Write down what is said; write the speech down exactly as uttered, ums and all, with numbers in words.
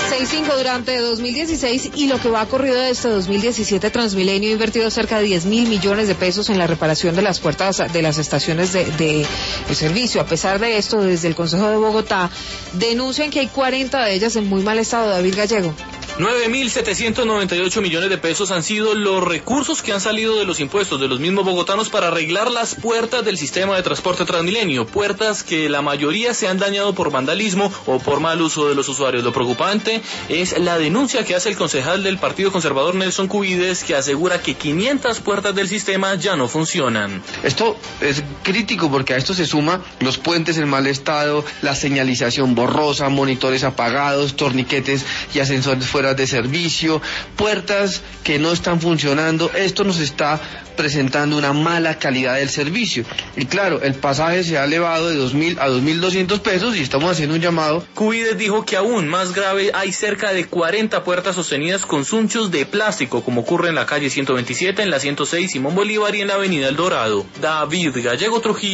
seis cinco durante dos mil dieciséis y lo que va corrido de este dos mil diecisiete, Transmilenio ha invertido cerca de diez mil millones de pesos en la reparación de las puertas de las estaciones de, de, de servicio. A pesar de esto, desde el Consejo de Bogotá denuncian que hay cuarenta de ellas en muy mal estado. David Gallego. nueve mil setecientos noventa y ocho millones de pesos han sido los recursos que han salido de los impuestos de los mismos bogotanos para arreglar las puertas del sistema de transporte Transmilenio, puertas que la mayoría se han dañado por vandalismo o por mal uso de los usuarios. Lo preocupante es la denuncia que hace el concejal del Partido Conservador Nelson Cubides, que asegura que quinientas puertas del sistema ya no funcionan. Esto es crítico porque a esto se suma los puentes en mal estado, la señalización borrosa, monitores apagados, torniquetes y ascensores fuera de servicio, puertas que no están funcionando. Esto nos está presentando una mala calidad del servicio. Y claro, el pasaje se ha elevado de dos mil a dos mil doscientos pesos y estamos haciendo un llamado. Cubides dijo que aún más grave, hay cerca de cuarenta puertas sostenidas con sunchos de plástico, como ocurre en la calle ciento veintisiete, en la ciento seis Simón Bolívar y en la avenida El Dorado. David Gallego Trujillo.